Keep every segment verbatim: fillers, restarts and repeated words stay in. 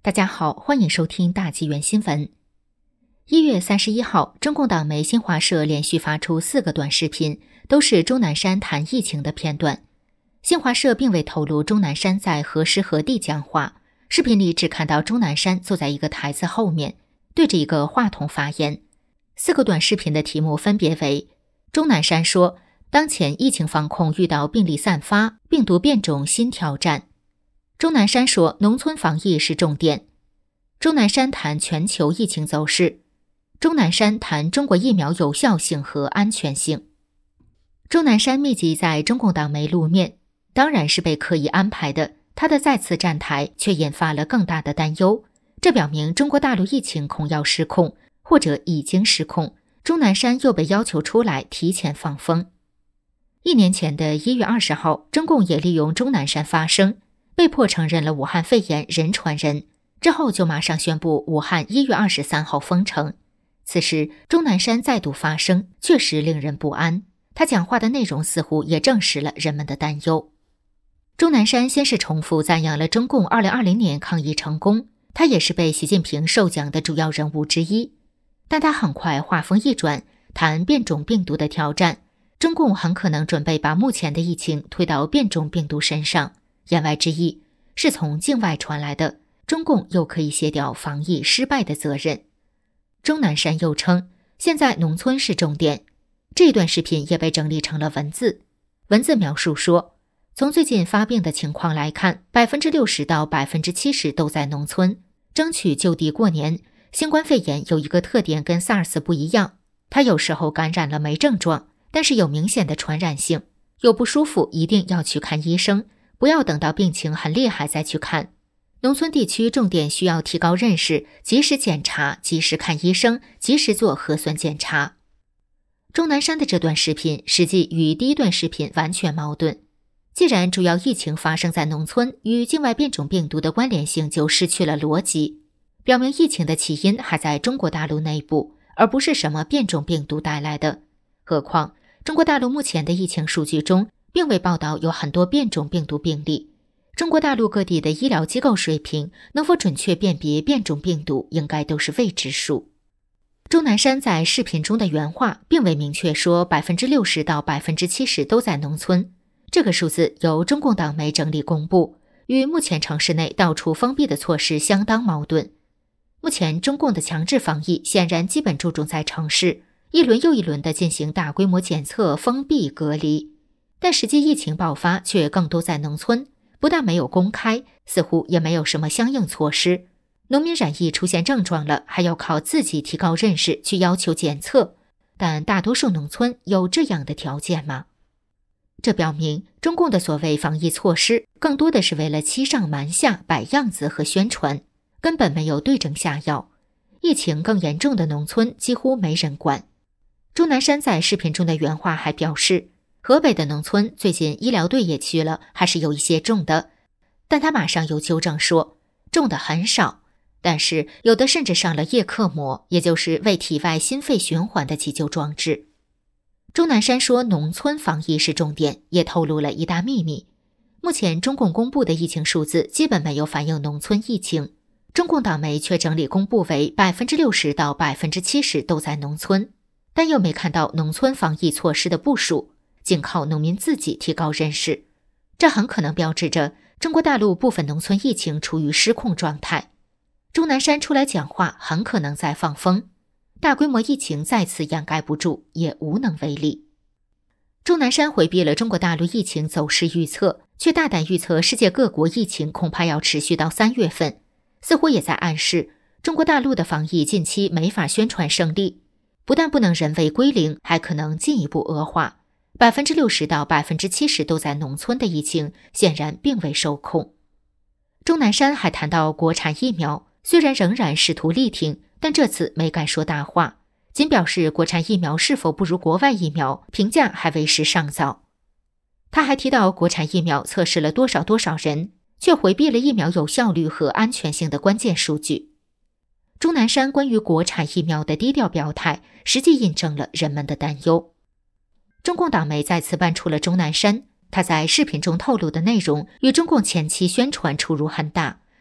大家好，欢迎收听大纪元新闻。一月三十一号，中共党媒新华社连续发出四个短视频，都是钟南山谈疫情的片段。新华社并未透露钟南山在何时何地讲话，视频里只看到钟南山坐在一个台子后面，对着一个话筒发言。四个短视频的题目分别为：钟南山说，当前疫情防控遇到病例散发、病毒变种新挑战。钟南山说，农村防疫是重点。钟南山谈全球疫情走势。钟南山谈中国疫苗有效性和安全性。钟南山密集在中共党媒露面，当然是被刻意安排的，他的再次站台却引发了更大的担忧。这表明中国大陆疫情恐要失控，或者已经失控。钟南山又被要求出来提前放风。一年前的一月二十号，中共也利用钟南山发声，被迫承认了武汉肺炎人传人，之后就马上宣布武汉一月二十三号封城。此时钟南山再度发声，确实令人不安，他讲话的内容似乎也证实了人们的担忧。钟南山先是重复赞扬了中共二零二零年抗疫成功，他也是被习近平授奖的主要人物之一，但他很快话锋一转，谈变种病毒的挑战，中共很可能准备把目前的疫情推到变种病毒身上，言外之意是从境外传来的，中共又可以卸掉防疫失败的责任。钟南山又称，现在农村是重点。这段视频也被整理成了文字。文字描述说，从最近发病的情况来看， 百分之六十 到 百分之七十 都在农村，争取就地过年。新冠肺炎有一个特点跟 SARS 不一样，它有时候感染了没症状，但是有明显的传染性，有不舒服一定要去看医生，不要等到病情很厉害再去看。农村地区重点需要提高认识，及时检查，及时看医生，及时做核酸检查。钟南山的这段视频实际与第一段视频完全矛盾。既然主要疫情发生在农村，与境外变种病毒的关联性就失去了逻辑，表明疫情的起因还在中国大陆内部，而不是什么变种病毒带来的。何况中国大陆目前的疫情数据中并未报道有很多变种病毒病例，中国大陆各地的医疗机构水平能否准确辨别变种病毒应该都是未知数。钟南山在视频中的原话并未明确说 百分之六十 到 百分之七十 都在农村，这个数字由中共党媒整理公布，与目前城市内到处封闭的措施相当矛盾。目前中共的强制防疫显然基本注重在城市，一轮又一轮地进行大规模检测、封闭、隔离，但实际疫情爆发却更多在农村，不但没有公开，似乎也没有什么相应措施。农民染疫出现症状了，还要靠自己提高认识去要求检测，但大多数农村有这样的条件吗？这表明中共的所谓防疫措施更多的是为了欺上瞒下、摆样子和宣传，根本没有对症下药。疫情更严重的农村几乎没人管。钟南山在视频中的原话还表示，河北的农村最近医疗队也去了，还是有一些重的，但他马上又纠正说，重的很少，但是有的甚至上了叶克膜，也就是为体外心肺循环的急救装置。钟南山说农村防疫是重点，也透露了一大秘密。目前中共公布的疫情数字基本没有反映农村疫情，中共党媒却整理公布为 百分之六十 到 百分之七十 都在农村，但又没看到农村防疫措施的部署，仅靠农民自己提高认识。这很可能标志着中国大陆部分农村疫情处于失控状态。钟南山出来讲话很可能在放风，大规模疫情再次掩盖不住，也无能为力。钟南山回避了中国大陆疫情走势预测，却大胆预测世界各国疫情恐怕要持续到三月份，似乎也在暗示中国大陆的防疫近期没法宣传胜利，不但不能人为归零，还可能进一步恶化。 百分之六十 到 百分之七十 都在农村的疫情显然并未受控。钟南山还谈到国产疫苗，虽然仍然试图力挺，但这次没敢说大话，仅表示国产疫苗是否不如国外疫苗，评价还为时尚早。他还提到国产疫苗测试了多少多少人，却回避了疫苗有效率和安全性的关键数据。钟南山关于国产疫苗的低调表态，实际印证了人们的担忧。中共党媒再次搬出了钟南山，他在视频中透露的内容与中共前期宣传出入很大，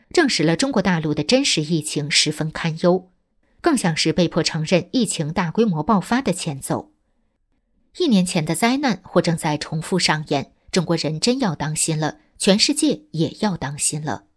证实了中国大陆的真实疫情十分堪忧，更像是被迫承认疫情大规模爆发的前奏。一年前的灾难或正在重复上演，中国人真要当心了，全世界也要当心了。